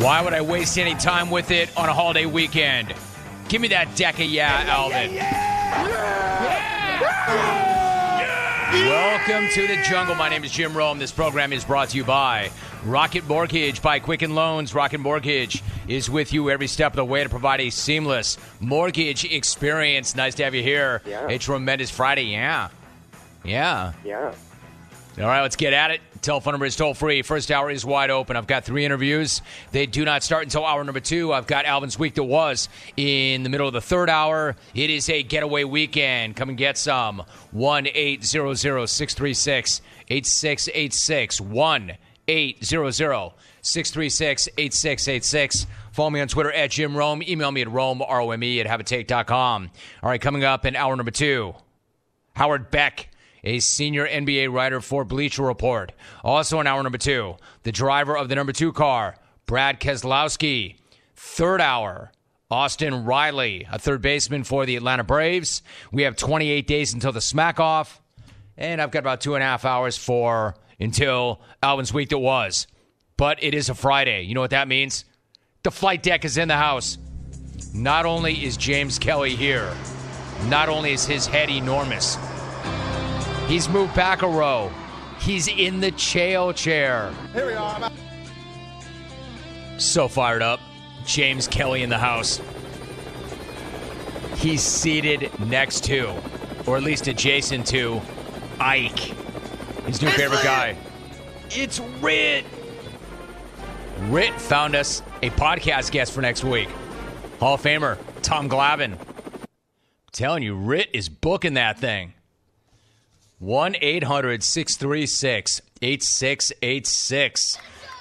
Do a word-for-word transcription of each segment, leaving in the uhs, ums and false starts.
Why would I waste any time with it on a holiday weekend? Give me that deck of yeah, Alvin. Yeah, yeah, yeah. Yeah. Welcome to the jungle. My name is Jim Rome. This program is brought to you by Rocket Mortgage, by Quicken Loans. Rocket Mortgage is with you every step of the way to provide a seamless mortgage experience. Nice to have you here. Yeah. A tremendous Friday. Yeah. Yeah. Yeah. All right, let's get at it. Telephone number is toll-free. First hour is wide open. I've got three interviews. They do not start until hour number two. I've got Alvin's Week That Was in the middle of the third hour. It is a getaway weekend. Come and get some. one eight hundred six three six eight six eight six. one eight hundred six three six eight six eight six. Follow me on Twitter at Jim Rome. Email me at Rome, R O M E, at haveatake dot com. All right, coming up in hour number two, Howard Beck, a senior N B A writer for Bleacher Report. Also in hour number two, the driver of the number two car, Brad Keselowski. Third hour, Austin Riley, a third baseman for the Atlanta Braves. We have twenty-eight days until the smack off, and I've got about two and a half hours for until Alvin's Week That Was. But it is a Friday. You know what that means? The flight deck is in the house. Not only is James Kelly here, not only is his head enormous, he's moved back a row. He's in the Chael chair. Here we are. So fired up. James Kelly in the house. He's seated next to, or at least adjacent to, Ike. His new favorite guy. It's Rit. Rit found us a podcast guest for next week. Hall of Famer Tom Glavine. I'm telling you, Rit is booking that thing. one eight hundred six three six eight six eight six.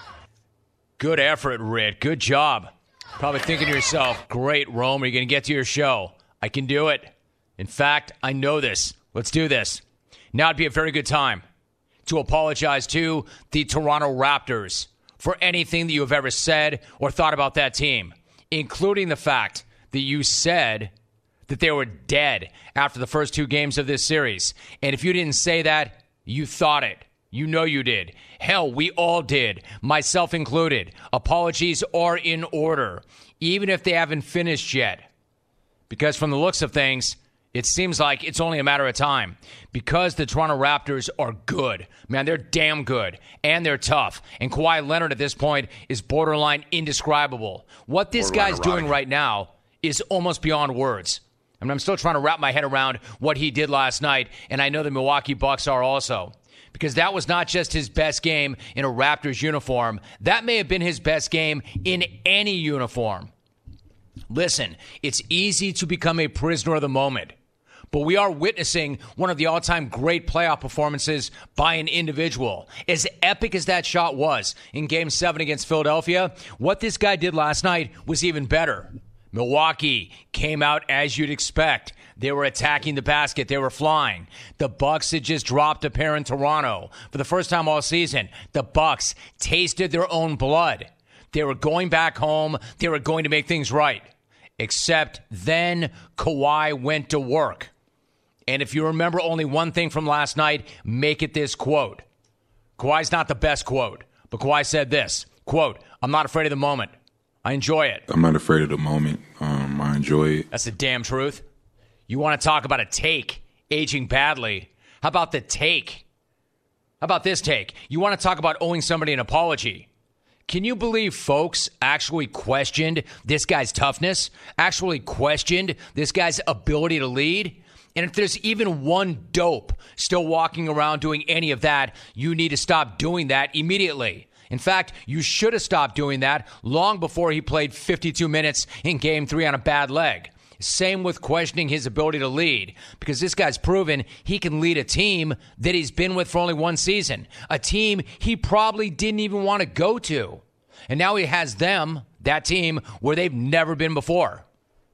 Good effort, Rit. Good job. Probably thinking to yourself, great, Rome, are you going to get to your show? I can do it. In fact, I know this. Let's do this. Now would be a very good time to apologize to the Toronto Raptors for anything that you have ever said or thought about that team, including the fact that you said that they were dead after the first two games of this series. And if you didn't say that, you thought it. You know you did. Hell, we all did, myself included. Apologies are in order, even if they haven't finished yet. Because from the looks of things, it seems like it's only a matter of time. Because the Toronto Raptors are good. Man, they're damn good. And they're tough. And Kawhi Leonard at this point is borderline indescribable. What this guy's doing right now is almost beyond words. I mean, I'm still trying to wrap my head around what he did last night, and I know the Milwaukee Bucks are also. Because that was not just his best game in a Raptors uniform. That may have been his best game in any uniform. Listen, it's easy to become a prisoner of the moment. But we are witnessing one of the all-time great playoff performances by an individual. As epic as that shot was in Game seven against Philadelphia, what this guy did last night was even better. Milwaukee came out as you'd expect. They were attacking the basket. They were flying. The Bucks had just dropped a pair in Toronto. For the first time all season, the Bucks tasted their own blood. They were going back home. They were going to make things right. Except then Kawhi went to work. And if you remember only one thing from last night, make it this quote. Kawhi's not the best quote, but Kawhi said this, quote, "I'm not afraid of the moment. I enjoy it." I'm not afraid of the moment. Um, I enjoy it. That's the damn truth. You want to talk about a take aging badly. How about the take? How about this take? You want to talk about owing somebody an apology. Can you believe folks actually questioned this guy's toughness? Actually questioned this guy's ability to lead? And if there's even one dope still walking around doing any of that, you need to stop doing that immediately. In fact, you should have stopped doing that long before he played fifty-two minutes in Game three on a bad leg. Same with questioning his ability to lead, because this guy's proven he can lead a team that he's been with for only one season, a team he probably didn't even want to go to. And now he has them, that team, where they've never been before.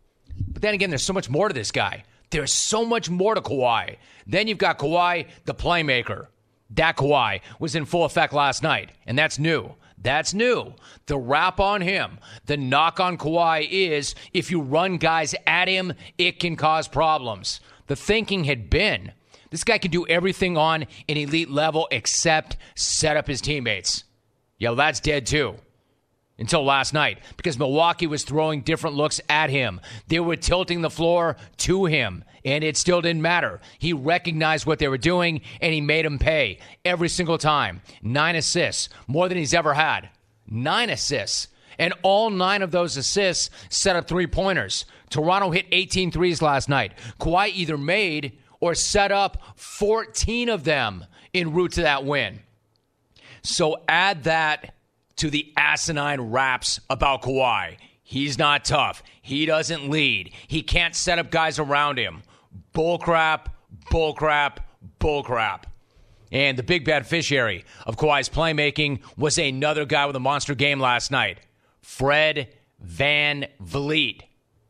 But then again, there's so much more to this guy. There's so much more to Kawhi. Then you've got Kawhi, the playmaker. That Kawhi was in full effect last night, and that's new. That's new. The rap on him, the knock on Kawhi is if you run guys at him, it can cause problems. The thinking had been, this guy can do everything on an elite level except set up his teammates. Yeah, well, that's dead too. until last night because Milwaukee was throwing different looks at him. They were tilting the floor to him, and it still didn't matter. He recognized what they were doing, and he made them pay every single time. Nine assists, more than he's ever had. Nine assists. And all nine of those assists set up three-pointers. Toronto hit eighteen threes last night. Kawhi either made or set up fourteen of them en route to that win. So add that to the asinine raps about Kawhi. He's not tough. He doesn't lead. He can't set up guys around him. Bullcrap, bullcrap, bullcrap. And the big beneficiary of Kawhi's playmaking was another guy with a monster game last night, Fred VanVleet.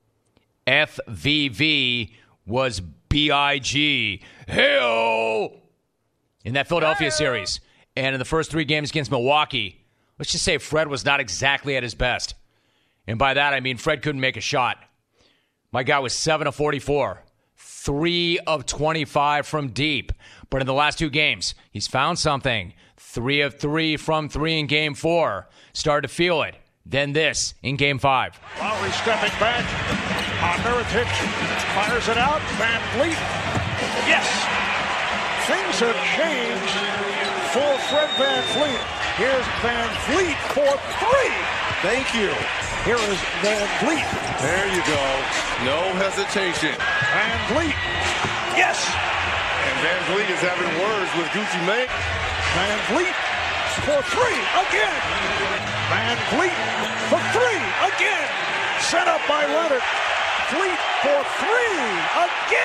F V V was B I G. Hey-o! In that Philadelphia Hey-o! series. And in the first three games against Milwaukee, let's just say Fred was not exactly at his best. And by that, I mean Fred couldn't make a shot. My guy was seven of forty-four, three of twenty-five from deep. But in the last two games, he's found something. three of three from three in game four. Started to feel it. Then this in game five. Lowry stepping back. On Mirotic fires it out. VanVleet. Yes. Things have changed for Fred VanVleet. Here's VanVleet for three. Thank you. Here is VanVleet. There you go. No hesitation. VanVleet. Yes. And VanVleet is having words with Gucci Mane. VanVleet for three again. VanVleet for three again. Set up by Leonard. Vleet for three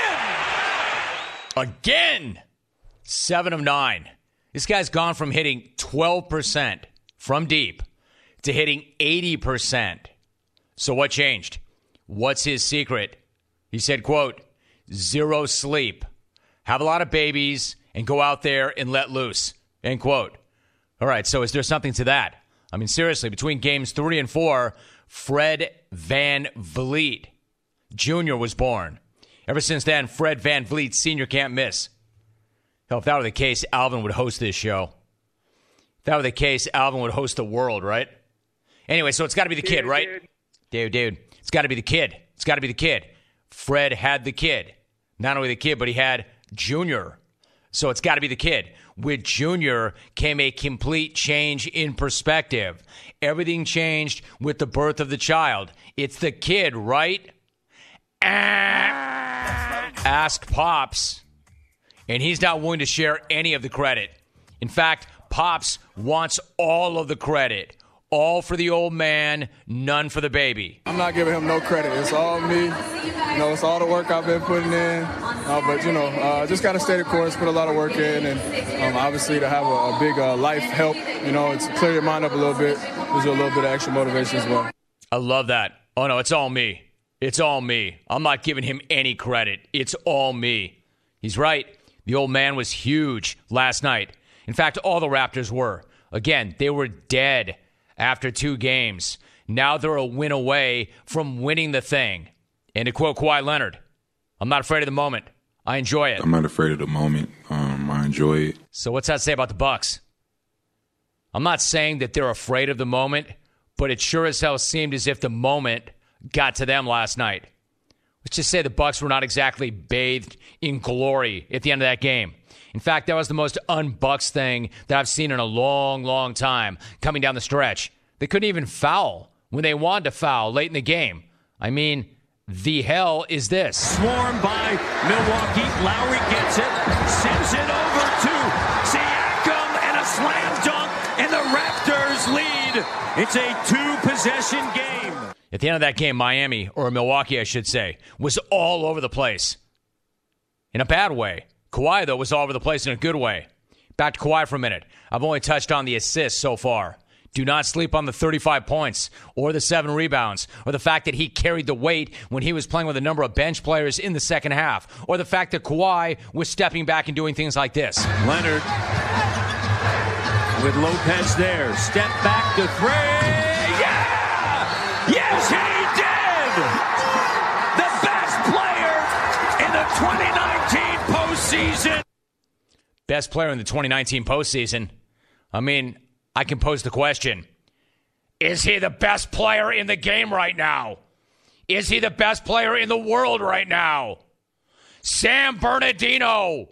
again. Again. Seven of nine. This guy's gone from hitting twelve percent from deep to hitting eighty percent. So what changed? What's his secret? He said, quote, zero sleep. Have a lot of babies and go out there and let loose. End quote. All right, so is there something to that? I mean, seriously, between games three and four, Fred VanVleet Junior was born. Ever since then, Fred VanVleet Senior can't miss. Hell, if that were the case, Alvin would host this show. If that were the case, Alvin would host the world, right? Anyway, so it's got to be the kid, right? Dude, dude, it's got to be the kid. It's got to be the kid. Fred had the kid. Not only the kid, but he had Junior. So it's got to be the kid. With Junior came a complete change in perspective. Everything changed with the birth of the child. It's the kid, right? Ask Pops. And he's not willing to share any of the credit. In fact, Pops wants all of the credit. All for the old man, none for the baby. I'm not giving him no credit. It's all me. You know, it's all the work I've been putting in. Uh, but, you know, uh, just got to stay the course, put a lot of work in. And um, obviously to have a, a big uh, life help, you know, it's clear your mind up a little bit. Gives you a little bit of extra motivation as well. I love that. Oh, no, it's all me. It's all me. I'm not giving him any credit. It's all me. He's right. The old man was huge last night. In fact, all the Raptors were. Again, they were dead after two games. Now they're a win away from winning the thing. And to quote Kawhi Leonard, I'm not afraid of the moment. I enjoy it. I'm not afraid of the moment. Um, I enjoy it. So what's that say about the Bucks? I'm not saying that they're afraid of the moment, but it sure as hell seemed as if the moment got to them last night. Let's just say the Bucks were not exactly bathed in glory at the end of that game. In fact, that was the most un-Bucks thing that I've seen in a long, long time coming down the stretch. They couldn't even foul when they wanted to foul late in the game. I mean, the hell is this? Swarmed by Milwaukee. Lowry gets it, sends it over to Siakam, and a slam dunk, and the Raptors lead. It's a two-possession game. At the end of that game, Miami, or Milwaukee, I should say, was all over the place. In a bad way. Kawhi, though, was all over the place in a good way. Back to Kawhi for a minute. I've only touched on the assists so far. Do not sleep on the thirty-five points or the seven rebounds or the fact that he carried the weight when he was playing with a number of bench players in the second half or the fact that Kawhi was stepping back and doing things like this. Leonard with Lopez there. Step back to three. Yeah! Yes, he did! The best player in the twenty nineteen postseason. Best player in the twenty nineteen postseason. I mean, I can pose the question. Is he the best player in the game right now? Is he the best player in the world right now? Sam Bernardino.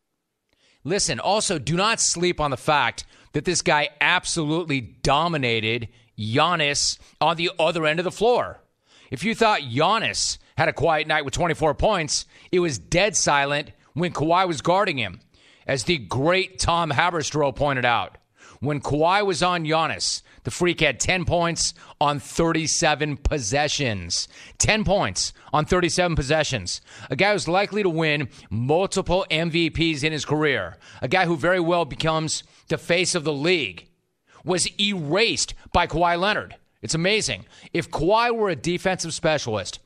Listen, also, do not sleep on the fact that this guy absolutely dominated Giannis on the other end of the floor. If you thought Giannis had a quiet night with twenty-four points, it was dead silent when Kawhi was guarding him. As the great Tom Haberstroh pointed out, when Kawhi was on Giannis, the Freak had ten points on thirty-seven possessions. ten points on thirty-seven possessions. A guy who's likely to win multiple M V Ps in his career. A guy who very well becomes the face of the league. Was erased by Kawhi Leonard. It's amazing. If Kawhi were a defensive specialist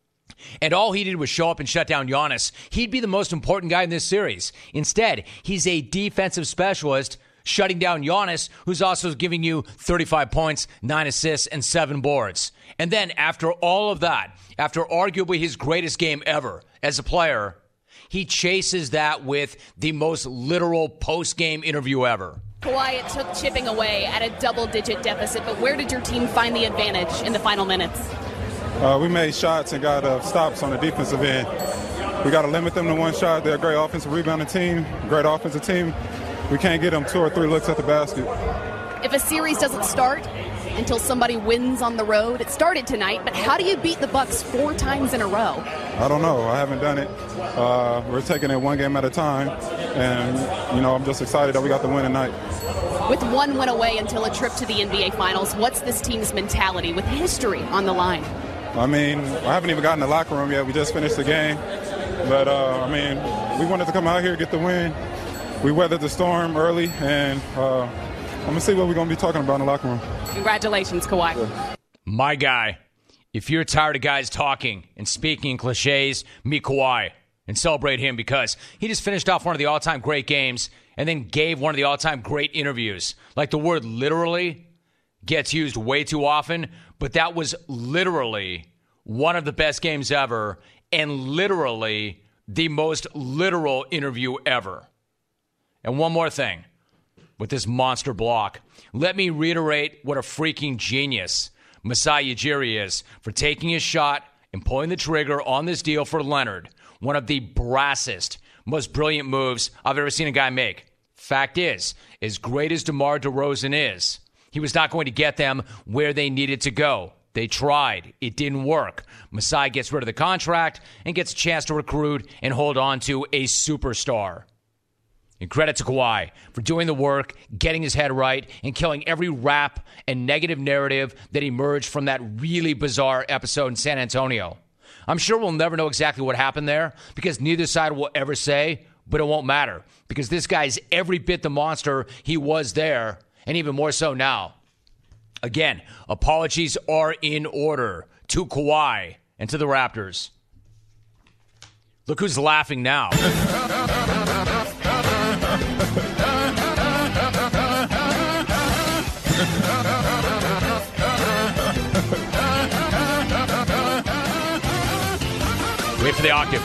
and all he did was show up and shut down Giannis, he'd be the most important guy in this series. Instead, he's a defensive specialist shutting down Giannis, who's also giving you thirty-five points, nine assists, and seven boards. And then after all of that, after arguably his greatest game ever as a player, he chases that with the most literal post-game interview ever. Kawhi, it took chipping away at a double-digit deficit, but where did your team find the advantage in the final minutes? Uh, we made shots and got uh, stops on the defensive end. We got to limit them to one shot. They're a great offensive rebounding team, great offensive team. We can't get them two or three looks at the basket. If a series doesn't start until somebody wins on the road, it started tonight, but how do you beat the Bucks four times in a row? I don't know. I haven't done it. Uh, we're taking it one game at a time, and, you know, I'm just excited that we got the win tonight. With one win away until a trip to the N B A Finals, what's this team's mentality with history on the line? I mean, I haven't even gotten in the locker room yet. We just finished the game. But, uh, I mean, we wanted to come out here, get the win. We weathered the storm early, and uh, I'm going to see what we're going to be talking about in the locker room. Congratulations, Kawhi. Yeah. My guy. If you're tired of guys talking and speaking in cliches, meet Kawhi and celebrate him because he just finished off one of the all-time great games and then gave one of the all-time great interviews. Like, the word literally gets used way too often, but that was literally one of the best games ever and literally the most literal interview ever. And one more thing with this monster block. Let me reiterate what a freaking genius Masai Ujiri is for taking a shot and pulling the trigger on this deal for Leonard. One of the brassest, most brilliant moves I've ever seen a guy make. Fact is, as great as DeMar DeRozan is, he was not going to get them where they needed to go. They tried. It didn't work. Masai gets rid of the contract and gets a chance to recruit and hold on to a superstar. And credit to Kawhi for doing the work, getting his head right, and killing every rap and negative narrative that emerged from that really bizarre episode in San Antonio. I'm sure we'll never know exactly what happened there because neither side will ever say, but it won't matter because this guy's every bit the monster he was there, and even more so now. Again, apologies are in order to Kawhi and to the Raptors. Look who's laughing now. Wait for the octave.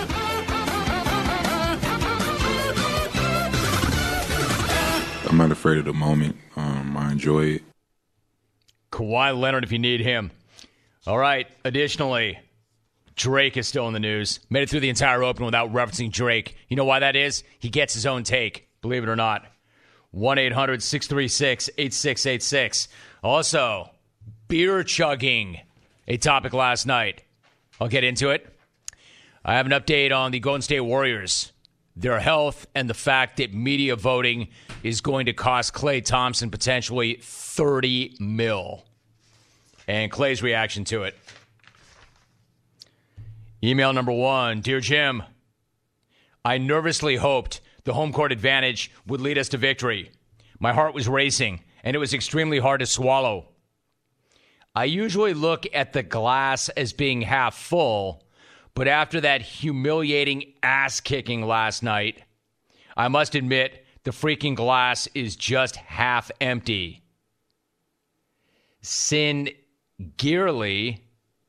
I'm not afraid of the moment. Um, I enjoy it. Kawhi Leonard if you need him. All right, additionally, Drake is still in the news. Made it through the entire open without referencing Drake. You know why that is? He gets his own take, believe it or not. one eight hundred six three six eight six eight six. Also, beer chugging, a topic last night. I'll get into it. I have an update on the Golden State Warriors, their health, and the fact that media voting is going to cost Klay Thompson potentially thirty mil. And Klay's reaction to it. Email number one, Dear Jim, I nervously hoped the home court advantage would lead us to victory. My heart was racing, and it was extremely hard to swallow. I usually look at the glass as being half full, but after that humiliating ass-kicking last night, I must admit the freaking glass is just half empty. Sincerely,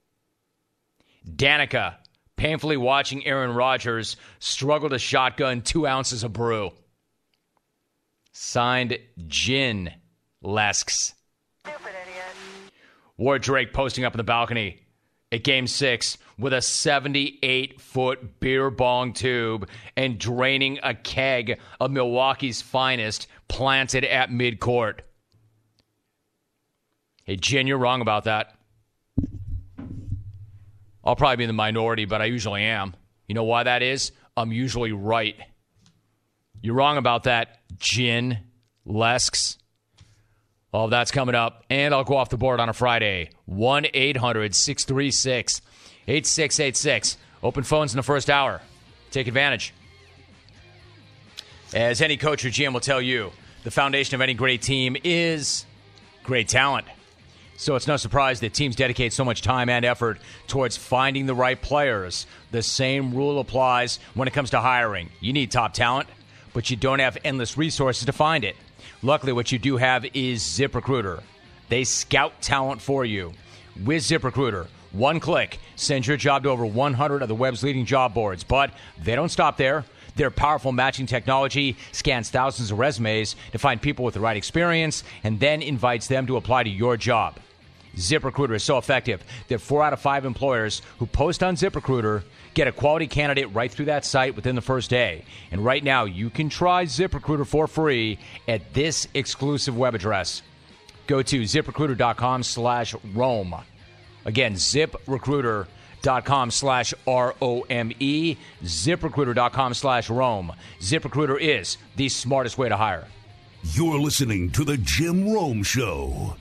Danica, painfully watching Aaron Rodgers struggle to shotgun two ounces of brew. Signed, Jin Lesks. Ward Drake posting up in the balcony at Game six with a seventy-eight foot beer bong tube and draining a keg of Milwaukee's finest planted at midcourt. Hey, Jen, you're wrong about that. I'll probably be in the minority, but I usually am. You know why that is? I'm usually right. You're wrong about that, Jen Lesks. All of that's coming up, and I'll go off the board on a Friday. one eight hundred six three six eight six eight six. Open phones in the first hour. Take advantage. As any coach or G M will tell you, the foundation of any great team is great talent. So it's no surprise that teams dedicate so much time and effort towards finding the right players. The same rule applies when it comes to hiring. You need top talent, but you don't have endless resources to find it. Luckily, what you do have is ZipRecruiter. They scout talent for you. With ZipRecruiter, one click sends your job to over one hundred of the web's leading job boards. But they don't stop there. Their powerful matching technology scans thousands of resumes to find people with the right experience and then invites them to apply to your job. ZipRecruiter is so effective that four out of five employers who post on ZipRecruiter get a quality candidate right through that site within the first day. And right now, you can try ZipRecruiter for free at this exclusive web address. Go to ZipRecruiter.com slash Rome. Again, ZipRecruiter.com slash R O M E. ZipRecruiter.com slash Rome. ZipRecruiter is the smartest way to hire. You're listening to The Jim Rome Show.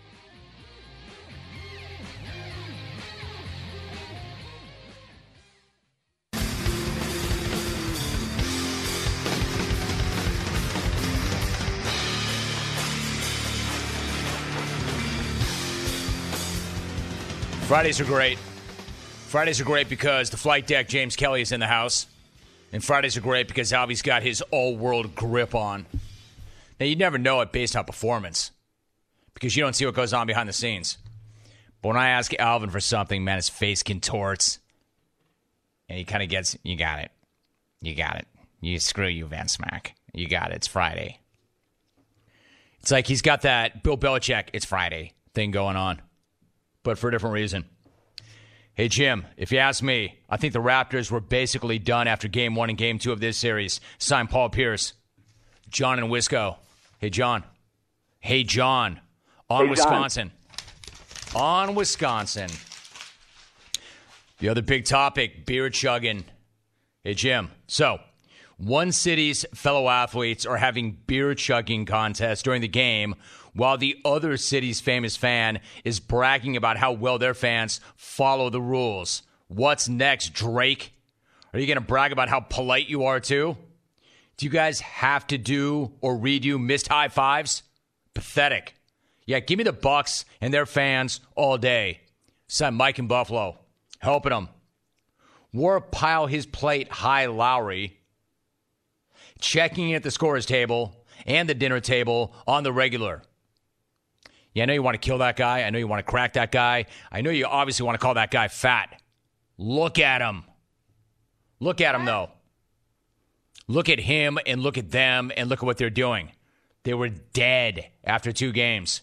Fridays are great. Fridays are great because the flight deck, James Kelly, is in the house. And Fridays are great because Albie's got his all-world grip on. Now, you never know it based on performance because you don't see what goes on behind the scenes. But when I ask Alvin for something, man, his face contorts. And he kind of gets, you got it. You got it. You screw you, Van Smack. You got it. It's Friday. It's like he's got that Bill Belichick, it's Friday thing going on. But for a different reason. Hey, Jim, if you ask me, I think the Raptors were basically done after game one and game two of this series. Signed Paul Pierce. John and Wisco. Hey, John. Hey, John. On hey, Wisconsin. John. On Wisconsin. The other big topic, beer chugging. Hey, Jim. So, one city's fellow athletes are having beer chugging contests during the game while the other city's famous fan is bragging about how well their fans follow the rules. What's next, Drake? Are you going to brag about how polite you are, too? Do you guys have to do or redo missed high fives? Pathetic. Yeah, give me the Bucks and their fans all day. Son Mike in Buffalo, helping them. War pile his plate high Lowry, checking in at the scorer's table and the dinner table on the regular. Yeah, I know you want to kill that guy. I know you want to crack that guy. I know you obviously want to call that guy fat. Look at him. Look at him, though. Look at him and look at them and look at what they're doing. They were dead after two games.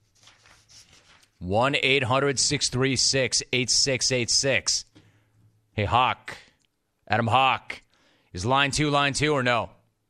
one eight hundred six three six eight six eight six. Hey, Hawk. Adam Hawk. Is line two line two or no?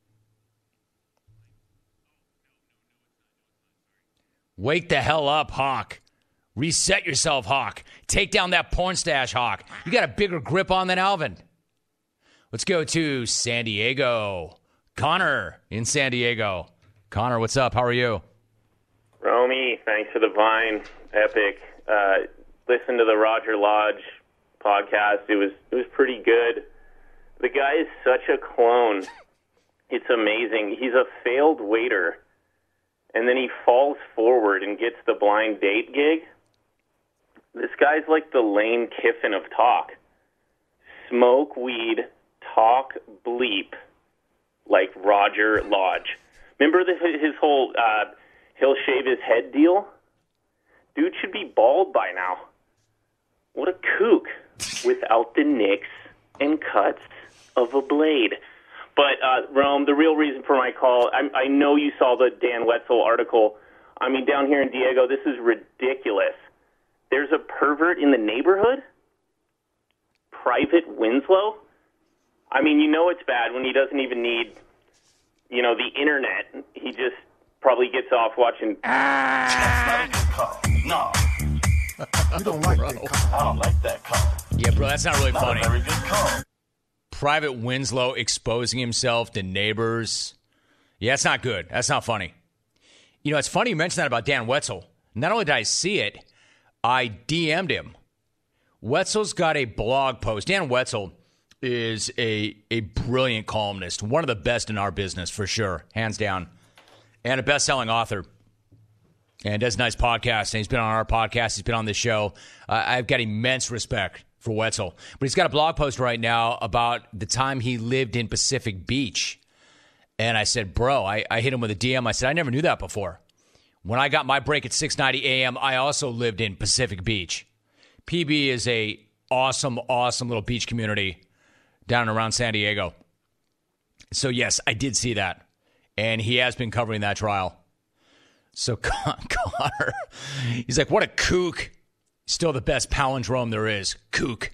Wake the hell up, Hawk. Reset yourself, Hawk. Take down that porn stash, Hawk. You got a bigger grip on than Alvin. Let's go to San Diego. Connor in San Diego. Connor, what's up? How are you? Romy, thanks for the Vine. Epic. Uh, listen to the Roger Lodge podcast. It was it was pretty good. The guy is such a clone. It's amazing. He's a failed waiter. And then he falls forward and gets the blind date gig. This guy's like the Lane Kiffin of talk. Smoke weed, talk bleep, like Roger Lodge. Remember the, his whole uh, he'll shave his head deal? Dude should be bald by now. What a kook without the nicks and cuts of a blade. But, uh, Rome, the real reason for my call, I, I know you saw the Dan Wetzel article. I mean, down here in Diego, this is ridiculous. there's a pervert in the neighborhood? Private Winslow? I mean, you know it's bad when he doesn't even need, you know, the internet. He just probably gets off watching. That's not a good call. No. You don't like that call. I don't like that call. Yeah, bro, that's not really Not funny. a very good call. Private Winslow exposing himself to neighbors. Yeah, that's not good. That's not funny. You know, it's funny you mentioned that about Dan Wetzel. Not only did I see it, I D M'd him. Wetzel's got a blog post. Dan Wetzel is a, a brilliant columnist, one of the best in our business for sure, hands down, and a best-selling author. And does nice podcasts, and he's been on our podcast. He's been on this show. Uh, I've got immense respect for Wetzel. But he's got a blog post right now about the time he lived in Pacific Beach. And I said, bro, I, I hit him with a D M. I said, I never knew that before. When I got my break at six ninety a.m., I also lived in Pacific Beach. P B is a awesome, awesome little beach community down and around San Diego. So, yes, I did see that. And he has been covering that trial. So, Connor, he's like, what a kook. Still the best palindrome there is. Kook.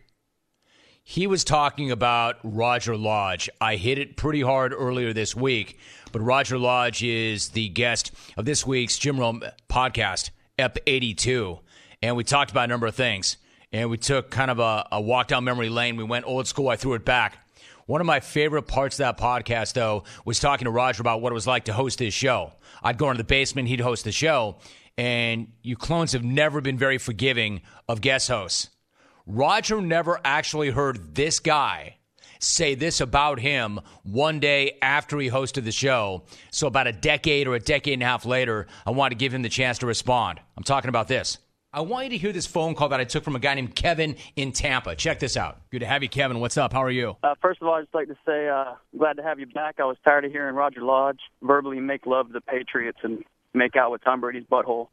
He was talking about Roger Lodge. I hit it pretty hard earlier this week, but Roger Lodge is the guest of this week's Jim Rome podcast, Ep eighty-two. And we talked about a number of things. And we took kind of a, a walk down memory lane. We went old school. I threw it back. One of my favorite parts of that podcast, though, was talking to Roger about what it was like to host his show. I'd go into the basement, he'd host the show, and you clones have never been very forgiving of guest hosts. Roger never actually heard this guy say this about him one day after he hosted the show. So about a decade or a decade and a half later, I wanted to give him the chance to respond. I'm talking about this. I want you to hear this phone call that I took from a guy named Kevin in Tampa. Check this out. Good to have you, Kevin. What's up? How are you? Uh, first of all, I'd just like to say uh, I'm glad to have you back. I was tired of hearing Roger Lodge verbally make love to the Patriots and make out with Tom Brady's butthole.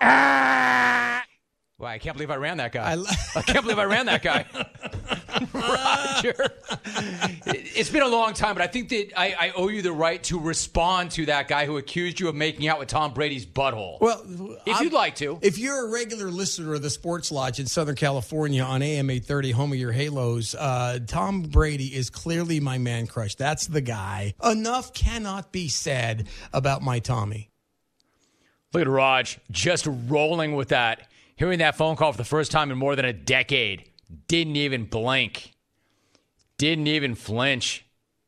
Ah! Well, I can't believe I ran that guy. I, l- I can't believe I ran that guy. Roger. It's been a long time, but I think that I, I owe you the right to respond to that guy who accused you of making out with Tom Brady's butthole. Well, if I'm, you'd like to. If you're a regular listener of the Sports Lodge in Southern California on A M eight thirty, home of your Halos, uh, Tom Brady is clearly my man crush. That's the guy. Enough cannot be said about my Tommy. Look at Raj, just rolling with that. Hearing that phone call for the first time in more than a decade. Didn't even blink. Didn't even flinch.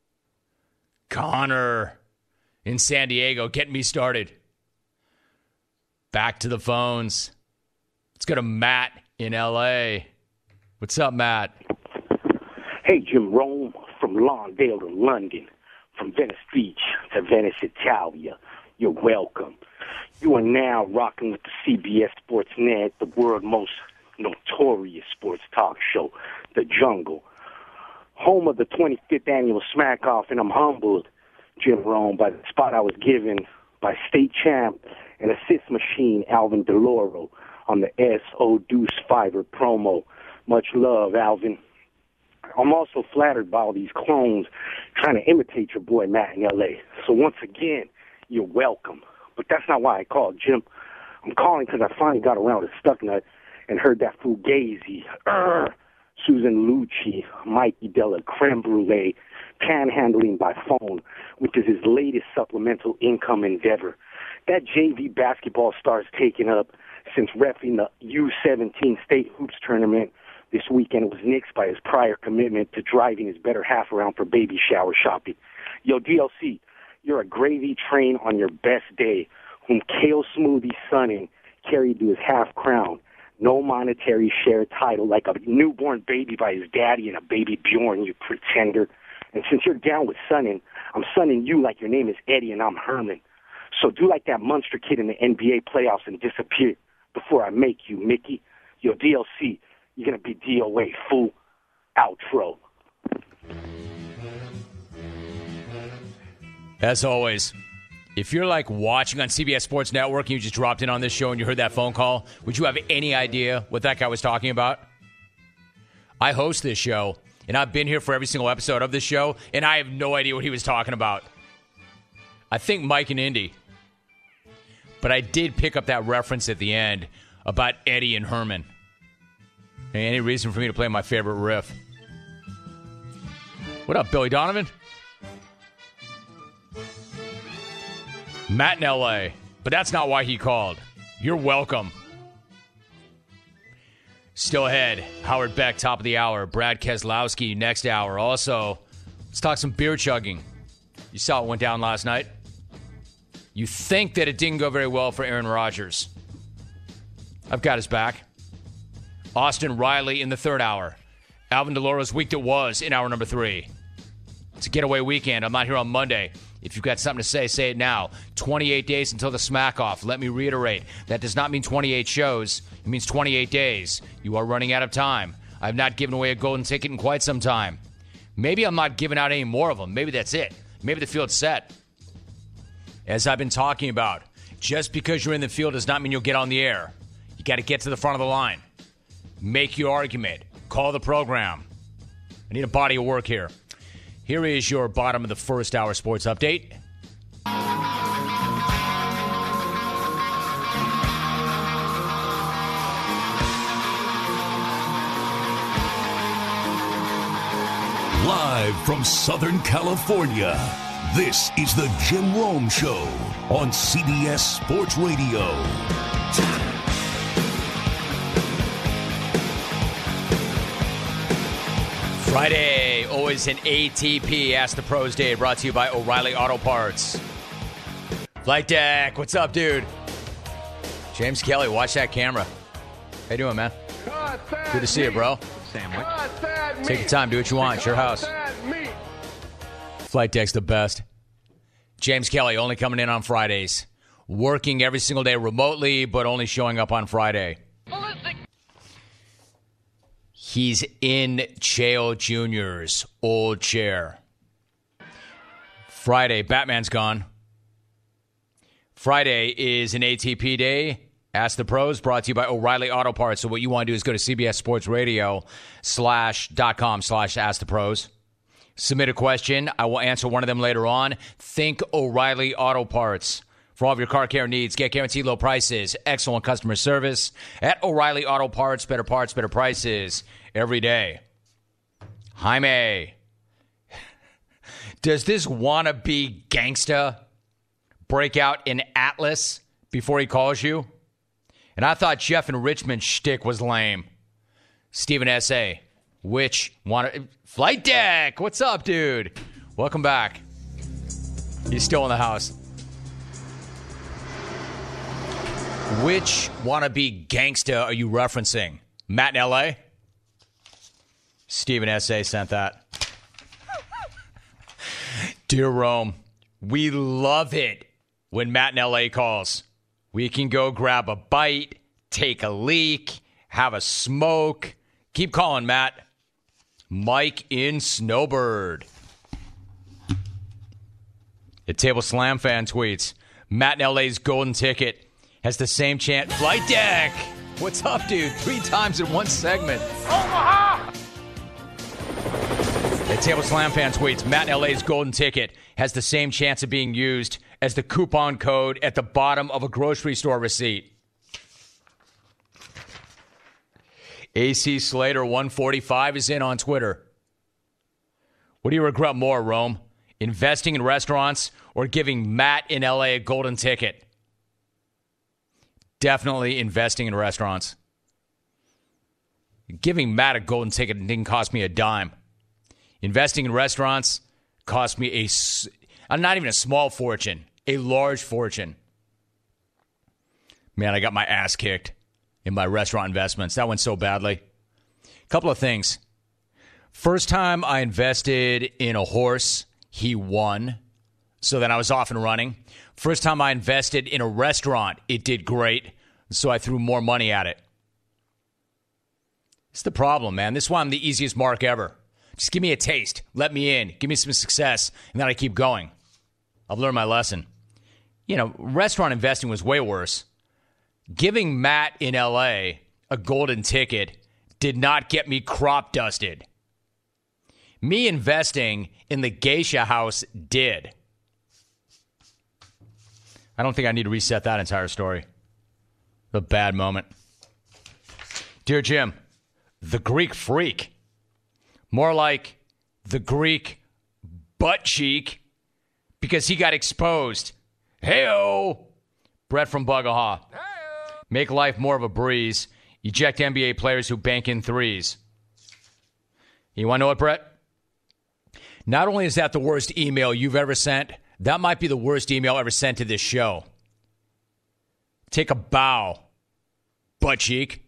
Connor in San Diego, getting me started. Back to the phones. Let's go to Matt in L A. What's up, Matt? Hey, Jim Rome, from Lawndale to London, from Venice Beach to Venice, Italia. You're welcome. You are now rocking with the C B S Sports Net, the world's most notorious sports talk show, The Jungle. Home of the twenty-fifth annual Smack Off, and I'm humbled, Jim Rome, by the spot I was given by state champ and assist machine Alvin DeLauro on the S O Deuce Fiverr promo. Much love, Alvin. I'm also flattered by all these clones trying to imitate your boy Matt in L A. So once again, you're welcome. But that's not why I called, Jim. I'm calling because I finally got around to Stucknut and heard that Fugazi, Urgh, Susan Lucci, Mikey Della Creme Brulee, panhandling by phone, which is his latest supplemental income endeavor. That J V basketball star's taken up since reffing the U seventeen state hoops tournament this weekend. Was nixed by his prior commitment to driving his better half around for baby shower shopping. Yo, D L C, you're a gravy train on your best day, whom Kale Smoothie Sonning carried to his half crown. No monetary share title, like a newborn baby by his daddy and a baby Bjorn, you pretender. And since you're down with Sonning, I'm sonning you like your name is Eddie and I'm Herman. So do like that monster kid in the N B A playoffs and disappear before I make you, Mickey. Yo, D L C, you're going to be D O A, fool. Outro. As always, if you're like watching on C B S Sports Network and you just dropped in on this show and you heard that phone call, would you have any idea what that guy was talking about? I host this show, and I've been here for every single episode of this show, and I have no idea what he was talking about. I think Mike and Indy. But I did pick up that reference at the end about Eddie and Herman. Any reason for me to play my favorite riff? What up, Billy Donovan? Matt in L A, but that's not why he called. You're welcome. Still ahead, Howard Beck, top of the hour. Brad Keselowski, next hour. Also, let's talk some beer chugging. You saw what went down last night. You think that it didn't go very well for Aaron Rodgers. I've got his back. Austin Riley in the third hour. Alvin Deloro's week that was in hour number three. It's a getaway weekend. I'm not here on Monday. If you've got something to say, say it now. twenty-eight days until the smack off. Let me reiterate. That does not mean twenty-eight shows. It means twenty-eight days. You are running out of time. I have not given away a golden ticket in quite some time. Maybe I'm not giving out any more of them. Maybe that's it. Maybe the field's set. As I've been talking about, just because you're in the field does not mean you'll get on the air. You got to get to the front of the line. Make your argument. Call the program. I need a body of work here. Here is your bottom of the first hour sports update. Live from Southern California, this is the Jim Rome Show on C B S Sports Radio. Friday, always an A T P Ask the Pros Day, brought to you by O'Reilly Auto Parts. Flight Deck, what's up, dude? James Kelly, watch that camera. How you doing, man? Good to see you, bro. Sandwich. Take your time, do what you want. It's your house. Flight Deck's the best. James Kelly, only coming in on Fridays. Working every single day remotely, but only showing up on Friday. He's in Chael Junior's old chair. Friday, Batman's gone. Friday is an A T P day. Ask the Pros, brought to you by O'Reilly Auto Parts. So what you want to do is go to C B S Sports Radio slash dot com slash Ask the Pros. Submit a question. I will answer one of them later on. Think O'Reilly Auto Parts. For all of your car care needs, get guaranteed low prices, excellent customer service at O'Reilly Auto Parts. Better parts, better prices every day. Jaime, does this wannabe gangsta break out in Atlas before he calls you? And I thought Jeff and Richmond shtick was lame. Stephen S A, which wanna Flight Deck? What's up, dude? Welcome back. He's still in the house. Which wannabe gangsta are you referencing? Matt in L A? Stephen S A sent that. Dear Rome, we love it when Matt in L A calls. We can go grab a bite, take a leak, have a smoke. Keep calling, Matt. Mike in Snowbird. The Table Slam fan tweets, Matt in L A's golden ticket has the same chant. Flight Deck! What's up, dude? Three times in one segment. Omaha! The Table Slam fan tweets, Matt in L A's golden ticket has the same chance of being used as the coupon code at the bottom of a grocery store receipt. A C Slater one forty-five is in on Twitter. What do you regret more, Rome? Investing in restaurants or giving Matt in L A a golden ticket? Definitely investing in restaurants. Giving Matt a golden ticket didn't cost me a dime. Investing in restaurants cost me a, not even a small fortune, a large fortune. Man, I got my ass kicked in my restaurant investments. That went so badly. A couple of things. First time I invested in a horse, he won. So then I was off and running. First time I invested in a restaurant, it did great. So I threw more money at it. It's the problem, man. This is why I'm the easiest mark ever. Just give me a taste. Let me in. Give me some success. And then I keep going. I've learned my lesson. You know, restaurant investing was way worse. Giving Matt in L A a golden ticket did not get me crop dusted. Me investing in the Geisha House did. I don't think I need to reset that entire story. A bad moment. Dear Jim, the Greek Freak. More like the Greek butt cheek, because he got exposed. Hey-o! Brett from Bugahaw. Hey-o. Make life more of a breeze. Eject N B A players who bank in threes. You want to know what, Brett? Not only is that the worst email you've ever sent, that might be the worst email ever sent to this show. Take a bow, butt cheek.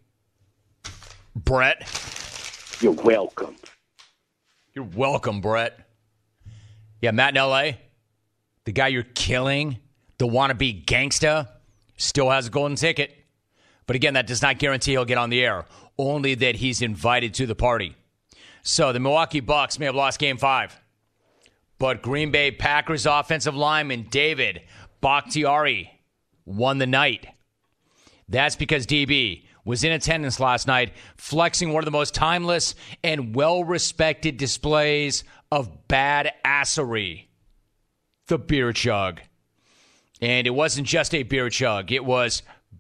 Brett. You're welcome. You're welcome, Brett. Yeah, Matt in L A, the guy you're killing, the wannabe gangsta, still has a golden ticket. But again, that does not guarantee he'll get on the air, only that he's invited to the party. So the Milwaukee Bucks may have lost game five, but Green Bay Packers offensive lineman David Bakhtiari won the night. That's because D B was in attendance last night, flexing one of the most timeless and well-respected displays of bad-assery, the beer chug. And it wasn't just a beer chug. It was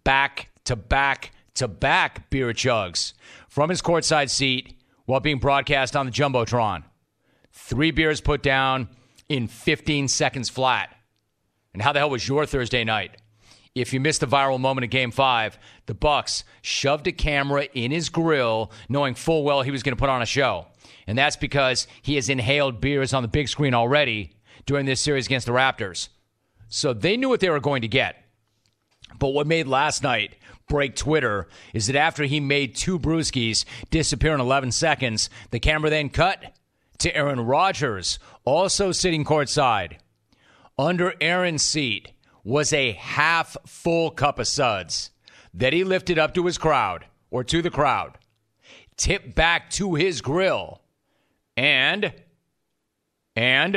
back-to-back-to-back beer chugs from his courtside seat while being broadcast on the Jumbotron. Three beers put down in fifteen seconds flat. And how the hell was your Thursday night? If you missed the viral moment of Game five, the Bucks shoved a camera in his grill knowing full well he was going to put on a show. And that's because he has inhaled beers on the big screen already during this series against the Raptors. So they knew what they were going to get. But what made last night break Twitter is that after he made two brewskis disappear in eleven seconds, the camera then cut to Aaron Rodgers, also sitting courtside. Under Aaron's seat was a half-full cup of suds that he lifted up to his crowd, or to the crowd, tipped back to his grill, and, and,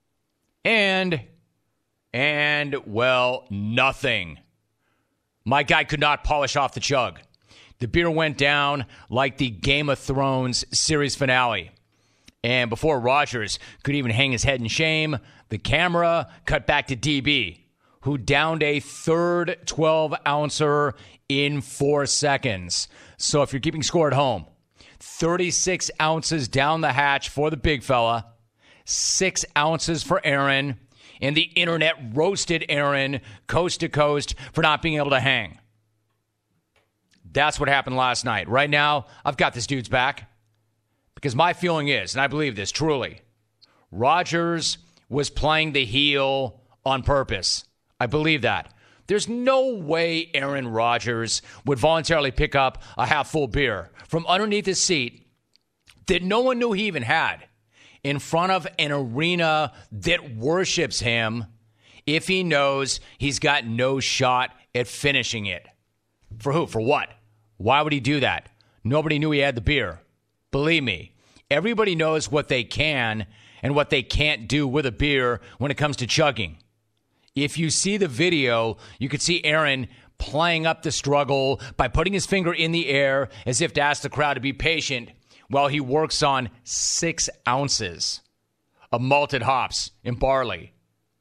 and, and, well, nothing. My guy could not polish off the chug. The beer went down like the Game of Thrones series finale. And before Rodgers could even hang his head in shame, the camera cut back to D B, who downed a third twelve-ouncer in four seconds. So if you're keeping score at home, thirty-six ounces down the hatch for the big fella, six ounces for Aaron, and the internet roasted Aaron coast to coast for not being able to hang. That's what happened last night. Right now, I've got this dude's back because my feeling is, and I believe this truly, Rodgers was playing the heel on purpose. I believe that. There's no way Aaron Rodgers would voluntarily pick up a half-full beer from underneath his seat that no one knew he even had in front of an arena that worships him if he knows he's got no shot at finishing it. For who? For what? Why would he do that? Nobody knew he had the beer. Believe me, everybody knows what they can and what they can't do with a beer when it comes to chugging. If you see the video, you could see Aaron playing up the struggle by putting his finger in the air as if to ask the crowd to be patient while he works on six ounces of malted hops and barley.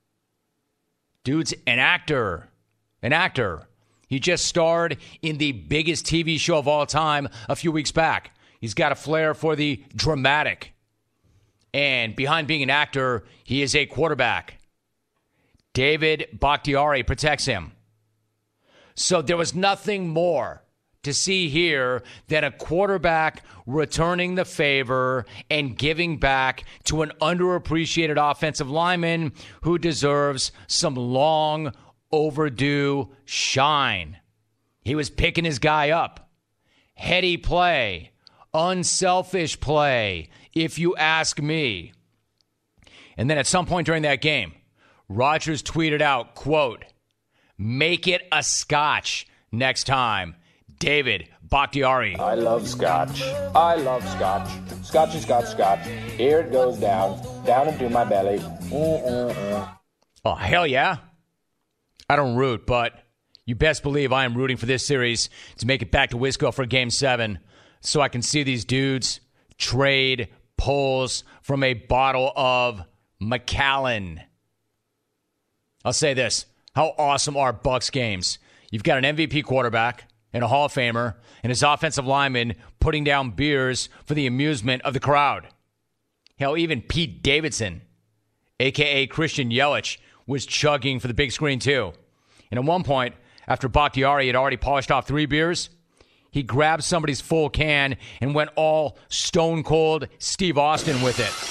Dude's an actor. An actor. He just starred in the biggest T V show of all time a few weeks back. He's got a flair for the dramatic. And behind being an actor, he is a quarterback. David Bakhtiari protects him. So there was nothing more to see here than a quarterback returning the favor and giving back to an underappreciated offensive lineman who deserves some long overdue shine. He was picking his guy up. Heady play. Unselfish play, if you ask me. And then at some point during that game, Rodgers tweeted out, quote, "Make it a scotch next time. David Bakhtiari." I love scotch. I love scotch. Scotchy, scotch, scotch. Here it goes down, down into my belly. Mm-mm-mm. Oh, hell yeah. I don't root, but you best believe I am rooting for this series to make it back to Wisco for Game seven so I can see these dudes trade pulls from a bottle of Macallan. I'll say this. How awesome are Bucks games? You've got an M V P quarterback, and a Hall of Famer, and his offensive linemen putting down beers for the amusement of the crowd. Hell, even Pete Davidson, a k a. Christian Yelich, was chugging for the big screen too. And at one point, after Bakhtiari had already polished off three beers, he grabbed somebody's full can and went all stone cold Steve Austin with it.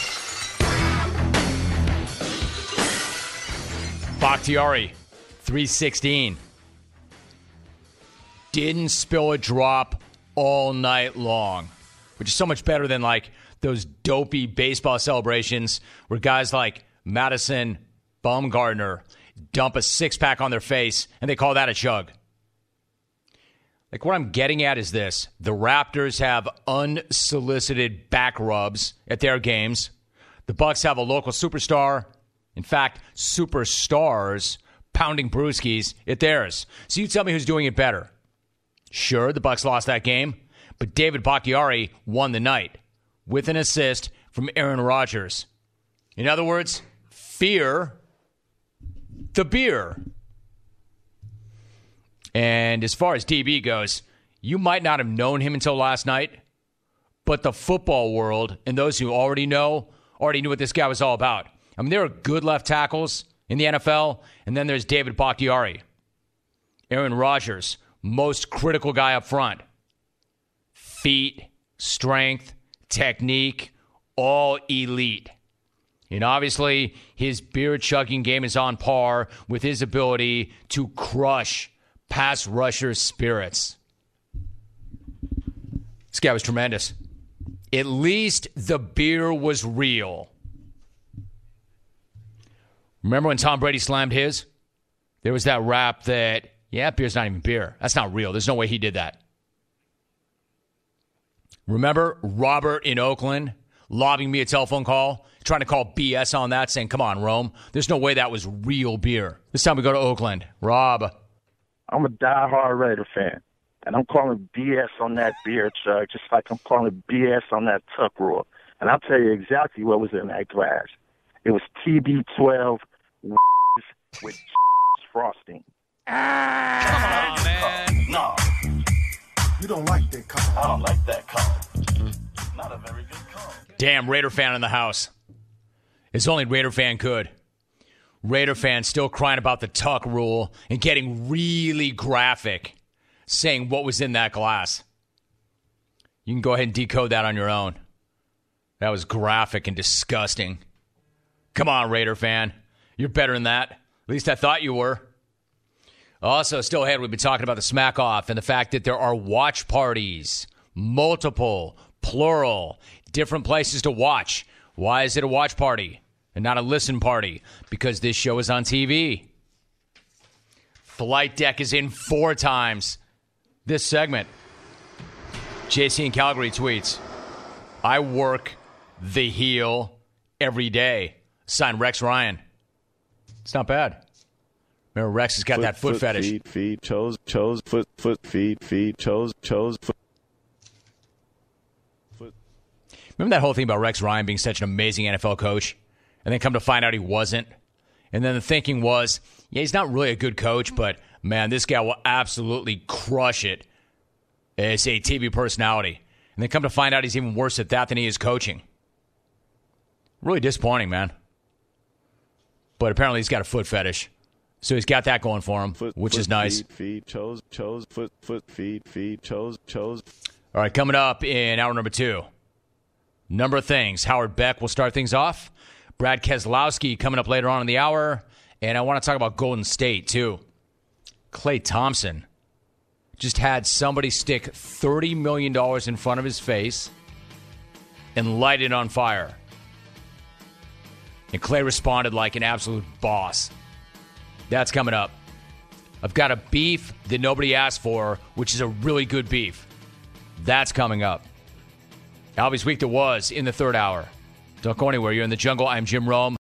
Bakhtiari, three sixteen. Didn't spill a drop all night long, which is so much better than like those dopey baseball celebrations where guys like Madison Bumgarner dump a six-pack on their face and they call that a chug. Like, what I'm getting at is this. The Raptors have unsolicited back rubs at their games. The Bucks have a local superstar, in fact, superstars, pounding brewskis at theirs. So you tell me who's doing it better. Sure, the Bucks lost that game, but David Bakhtiari won the night with an assist from Aaron Rodgers. In other words, fear the beer. And as far as D B goes, you might not have known him until last night, but the football world and those who already know already knew what this guy was all about. I mean, there are good left tackles in the N F L, and then there's David Bakhtiari. Aaron Rodgers, most critical guy up front. Feet, strength, technique, all elite. And obviously, his beer-chugging game is on par with his ability to crush pass rushers' spirits. This guy was tremendous. At least the beer was real. Remember when Tom Brady slammed his? There was that rap that, yeah, beer's not even beer. That's not real. There's no way he did that. Remember Robert in Oakland lobbing me a telephone call, trying to call B S on that, saying, come on, Rome. There's no way that was real beer. This time we go to Oakland. Rob. I'm a diehard Raider fan, and I'm calling B S on that beer chug, just like I'm calling B S on that tuck roar. And I'll tell you exactly what was in that glass. It was T B twelve with frosting. Ah, come on, man. No. You don't like that call. I don't like that call. Not a very good call. Damn, Raider fan in the house. It's only Raider fan could. Raider fans still crying about the tuck rule and getting really graphic, saying what was in that glass. You can go ahead and decode that on your own. That was graphic and disgusting. Come on, Raider fan. You're better than that. At least I thought you were. Also, still ahead, we've been talking about the smack off and the fact that there are watch parties. Multiple, plural, different places to watch. Why is it a watch party and not a listen party? Because this show is on T V. Flight Deck is in four times this segment. J C in Calgary tweets, I work the heel every day. Signed Rex Ryan. It's not bad. Remember, Rex has got foot, that foot, foot fetish. Feet, feet, toes, toes, foot, foot, feet, feet, toes, toes, foot. foot. Remember that whole thing about Rex Ryan being such an amazing N F L coach? And then come to find out he wasn't? And then the thinking was, yeah, he's not really a good coach, but, man, this guy will absolutely crush it as a T V personality. And then come to find out he's even worse at that than he is coaching. Really disappointing, man. But apparently he's got a foot fetish. So he's got that going for him, Foot, which foot, is nice. Feet, feet, toes, toes, foot, foot, feet, feet, toes, toes. All right, coming up in hour number two, number of things. Howard Beck will start things off. Brad Keselowski coming up later on in the hour. And I want to talk about Golden State, too. Klay Thompson just had somebody stick thirty million dollars in front of his face and light it on fire. And Klay responded like an absolute boss. That's coming up. I've got a beef that nobody asked for, which is a really good beef. That's coming up. Albie's Week That Was in the third hour. Don't go anywhere. You're in the jungle. I'm Jim Rome.